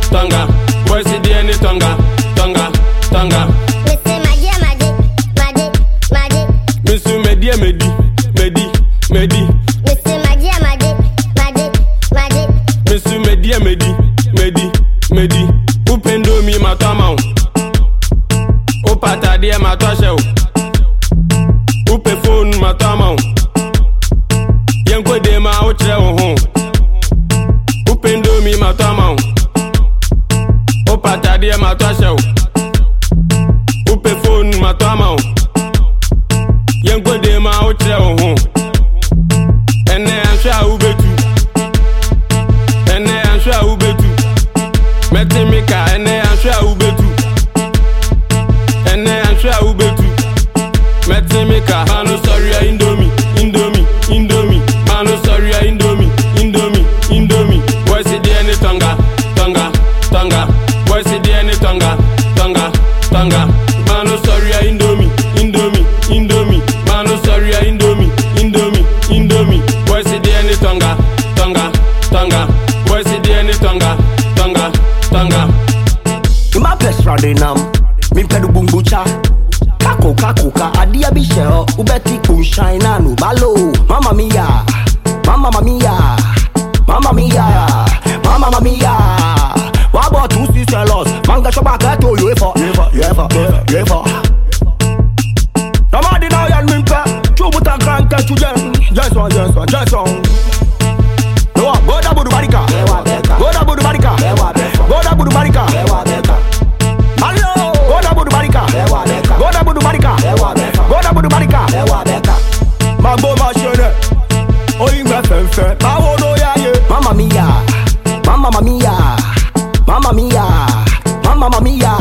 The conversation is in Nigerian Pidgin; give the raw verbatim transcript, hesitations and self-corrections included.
tonga. Boy see the any tonga, tonga, tonga. Me say magia, magia, magia, magia. Me say media, medi, medi, medi. Me say magia, magia, magia, magia. Me say media, medi, medi, medi. Upendo mi matama. Opata die matwa Upe phone matama. Yenko de ma ochre ho. Upendo mi matama. Opata die matwa Upe phone matama. Yenko de ma ochre ho. Ene ansha ubetu. Ene ansha ubetu. Metemika ene ansha ubetu. Ene ansha ubetu. Metemika manu sorry ya indomie, indomie, indomie. Manu sorry ya indomie, indomie, indomie. Boy see the any tonga, tonga, tonga. Boy see the any tonga, tonga, tonga. Manu sorry ya indomie, indomie, indomie. Manu sorry ya indomie, indomie, indomie. Boy see the any tonga, tonga, tonga. Boy see the any tonga, tonga, tonga. My best friend nam, me pedu bumbucha. Kako kako ka adia bi shell, ubeti kun shine anu balo. Mama mia, mama mia, mama mia, mama mia. Wabo two sisters, manga shoba kato you ever, you ever, you ever. Nobody now yan mimpa, chubuta granta chujen. Yes one, yes one, yes one. No, go da budu barika, go da budu barika, go da budu barika. Hello, go da budu barika, go da budu barika, go da budu barika. Mambo machine, oyin me fenfe, bawo no ya ye. Mama mia, mama mia, mama mia, mama mia.